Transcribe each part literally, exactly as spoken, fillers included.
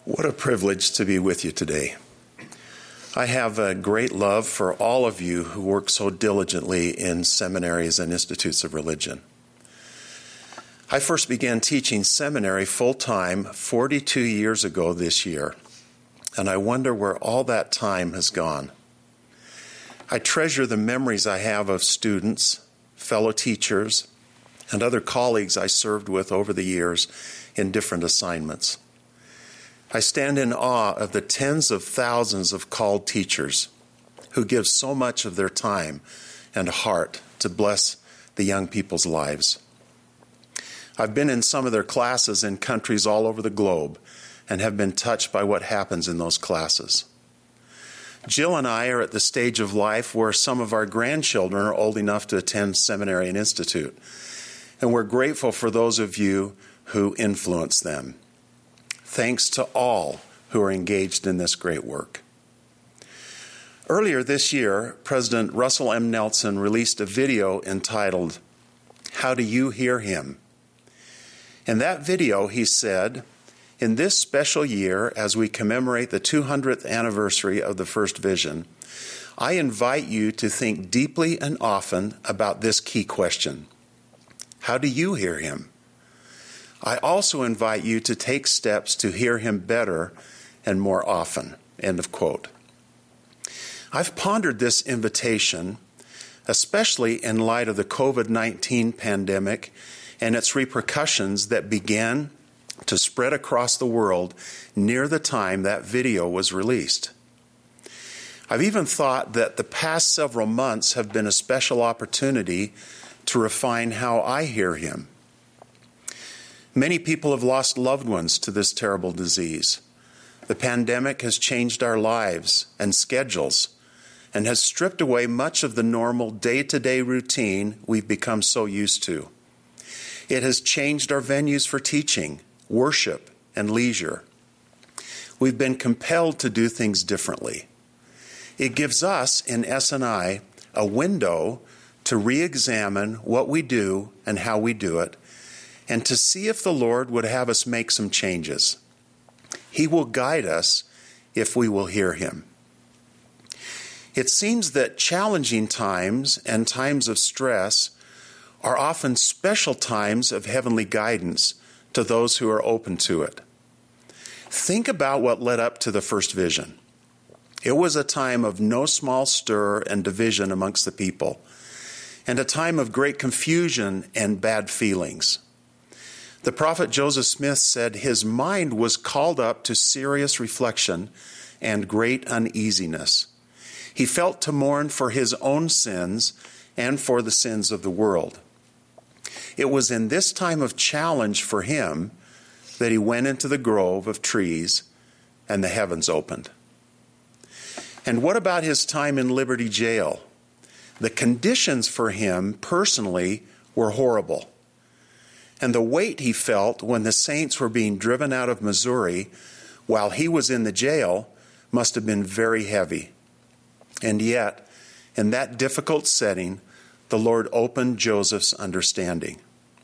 What a privilege to be with you today. I have a great love for all of you who work so diligently in seminaries and institutes of religion. I first began teaching seminary full-time forty-two years ago this year, and I wonder where all that time has gone. I treasure the memories I have of students, fellow teachers, and other colleagues I served with over the years in different assignments. I stand in awe of the tens of thousands of called teachers who give so much of their time and heart to bless the young people's lives. I've been in some of their classes in countries all over the globe and have been touched by what happens in those classes. Jill and I are at the stage of life where some of our grandchildren are old enough to attend seminary and institute, and we're grateful for those of you who influence them. Thanks to all who are engaged in this great work. Earlier this year, President Russell M. Nelson released a video entitled, "How Do You Hear Him?" In that video, he said, "In this special year, as we commemorate the two hundredth anniversary of the first vision, I invite you to think deeply and often about this key question. How do you hear him? I also invite you to take steps to hear him better and more often." End of quote. I've pondered this invitation, especially in light of the covid nineteen pandemic and its repercussions that began to spread across the world near the time that video was released. I've even thought that the past several months have been a special opportunity to refine how I hear him. Many people have lost loved ones to this terrible disease. The pandemic has changed our lives and schedules and has stripped away much of the normal day-to-day routine we've become so used to. It has changed our venues for teaching, worship, and leisure. We've been compelled to do things differently. It gives us, in S and I, a window to re-examine what we do and how we do it, and to see if the Lord would have us make some changes. He will guide us if we will hear him. It seems that challenging times and times of stress are often special times of heavenly guidance to those who are open to it. Think about what led up to the first vision. It was a time of no small stir and division amongst the people, and a time of great confusion and bad feelings. The prophet Joseph Smith said his mind was called up to serious reflection and great uneasiness. He felt to mourn for his own sins and for the sins of the world. It was in this time of challenge for him that he went into the grove of trees and the heavens opened. And what about his time in Liberty Jail? The conditions for him personally were horrible. And the weight he felt when the saints were being driven out of Missouri while he was in the jail must have been very heavy. And yet, in that difficult setting, the Lord opened Joseph's understanding.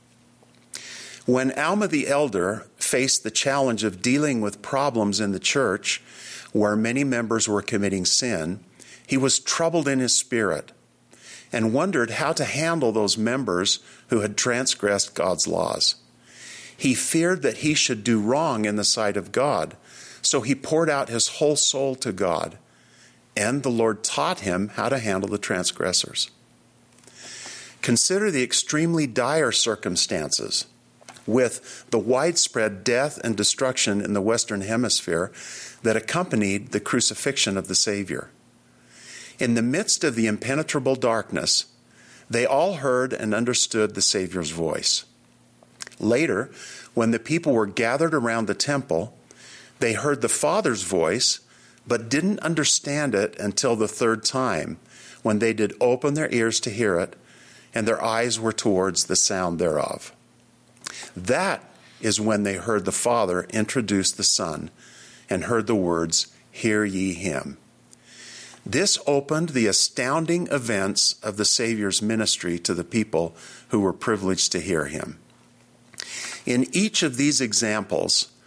When Alma the elder faced the challenge of dealing with problems in the church where many members were committing sin, he was troubled in his spirit and wondered how to handle those members who had transgressed God's laws. He feared that he should do wrong in the sight of God, so he poured out his whole soul to God, and the Lord taught him how to handle the transgressors. Consider the extremely dire circumstances with the widespread death and destruction in the Western Hemisphere that accompanied the crucifixion of the Savior. In the midst of the impenetrable darkness, they all heard and understood the Savior's voice. Later, when the people were gathered around the temple, they heard the Father's voice, but didn't understand it until the third time, when they did open their ears to hear it, and their eyes were towards the sound thereof. That is when they heard the Father introduce the Son and heard the words, "Hear ye him." This opened the astounding events of the Savior's ministry to the people who were privileged to hear him. In each of these examples,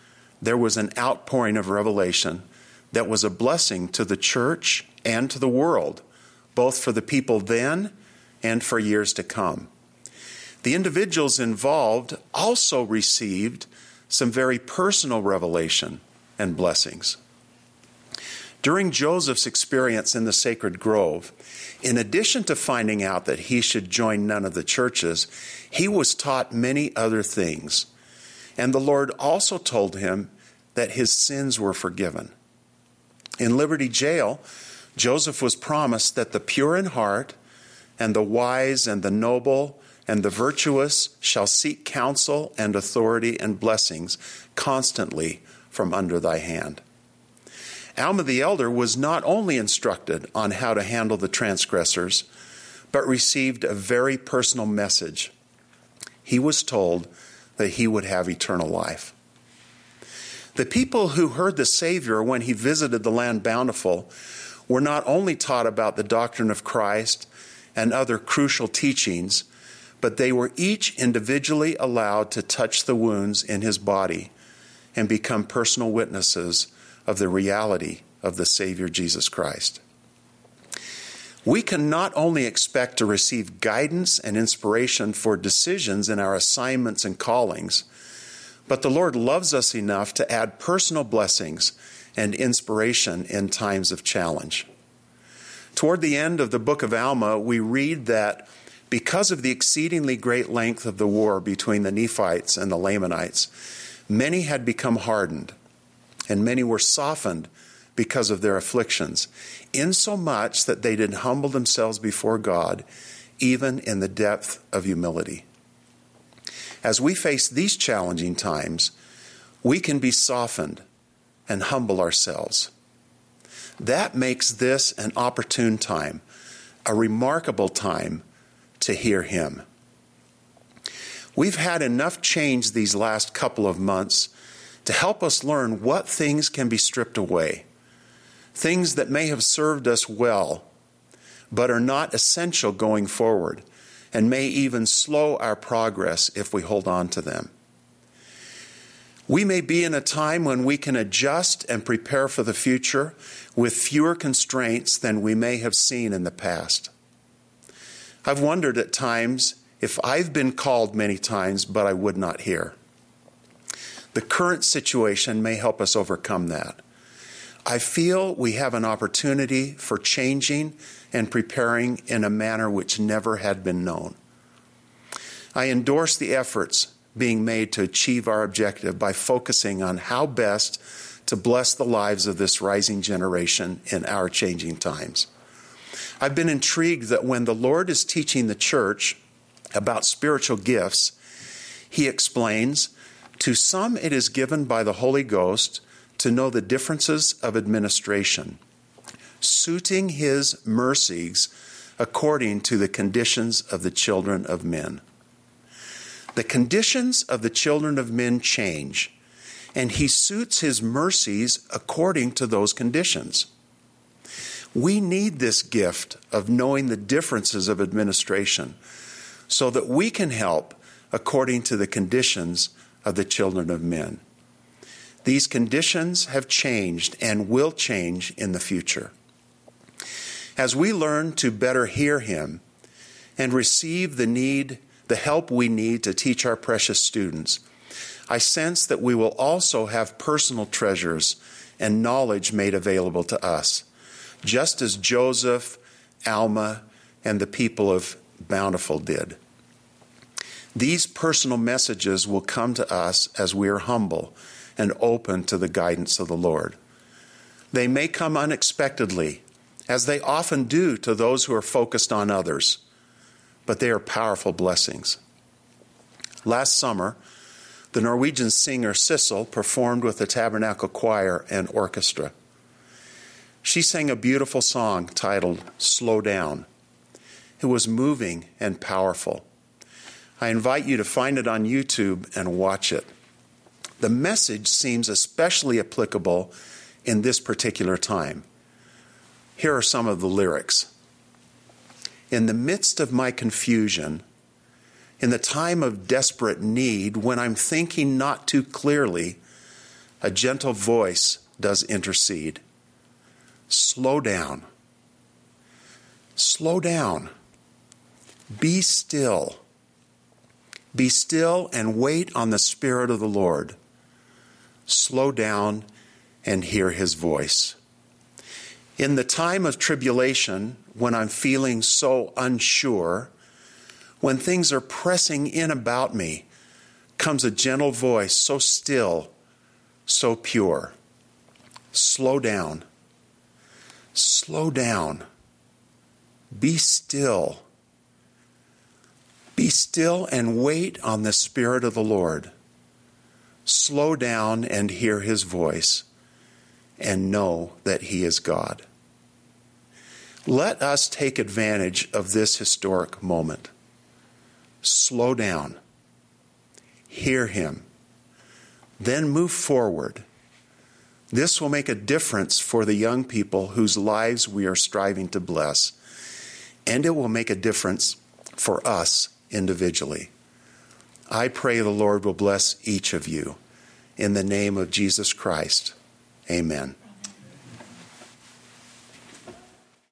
there was an outpouring of revelation that was a blessing to the church and to the world, both for the people then and for years to come. The individuals involved also received some very personal revelation and blessings. During Joseph's experience in the sacred grove, in addition to finding out that he should join none of the churches, he was taught many other things. And the Lord also told him that his sins were forgiven. In Liberty Jail, Joseph was promised that the pure in heart and the wise and the noble and the virtuous shall seek counsel and authority and blessings constantly from under thy hand. Alma the elder was not only instructed on how to handle the transgressors, but received a very personal message. He was told that he would have eternal life. The people who heard the Savior when he visited the land bountiful were not only taught about the doctrine of Christ and other crucial teachings, but they were each individually allowed to touch the wounds in his body and become personal witnesses of the reality of the Savior Jesus Christ. We can not only expect to receive guidance and inspiration for decisions in our assignments and callings, but the Lord loves us enough to add personal blessings and inspiration in times of challenge. Toward the end of the book of Alma, we read that because of the exceedingly great length of the war between the Nephites and the Lamanites, many had become hardened, and many were softened because of their afflictions, insomuch that they did humble themselves before God, even in the depth of humility. As we face these challenging times, we can be softened and humble ourselves. That makes this an opportune time, a remarkable time to hear him. We've had enough change these last couple of months to help us learn what things can be stripped away, things that may have served us well, but are not essential going forward, and may even slow our progress if we hold on to them. We may be in a time when we can adjust and prepare for the future with fewer constraints than we may have seen in the past. I've wondered at times if I've been called many times, but I would not hear. The current situation may help us overcome that. I feel we have an opportunity for changing and preparing in a manner which never had been known. I endorse the efforts being made to achieve our objective by focusing on how best to bless the lives of this rising generation in our changing times. I've been intrigued that when the Lord is teaching the church about spiritual gifts, he explains, to some it is given by the Holy Ghost to know the differences of administration, suiting his mercies according to the conditions of the children of men. The conditions of the children of men change, and he suits his mercies according to those conditions. We need this gift of knowing the differences of administration so that we can help according to the conditions of the children of men. These conditions have changed and will change in the future. As we learn to better hear him and receive the need, the help we need to teach our precious students, I sense that we will also have personal treasures and knowledge made available to us, just as Joseph, Alma, and the people of Bountiful did. These personal messages will come to us as we are humble and open to the guidance of the Lord. They may come unexpectedly, as they often do to those who are focused on others, but they are powerful blessings. Last summer, the Norwegian singer Sissel performed with the Tabernacle Choir and Orchestra. She sang a beautiful song titled "Slow Down." It was moving and powerful. I invite you to find it on YouTube and watch it. The message seems especially applicable in this particular time. Here are some of the lyrics. In the midst of my confusion, in the time of desperate need, when I'm thinking not too clearly, A gentle voice does intercede. Slow down. Slow down. Be still. Be still and wait on the Spirit of the Lord. Slow down and hear his voice. In the time of tribulation, when I'm feeling so unsure, when things are pressing in about me, comes a gentle voice, so still, so pure. Slow down. Slow down. Be still. Be still and wait on the Spirit of the Lord. Slow down and hear his voice, and know that he is God. Let us take advantage of this historic moment. Slow down. Hear him. Then move forward. This will make a difference for the young people whose lives we are striving to bless, and it will make a difference for us individually. I pray the Lord will bless each of you. In the name of Jesus Christ, amen.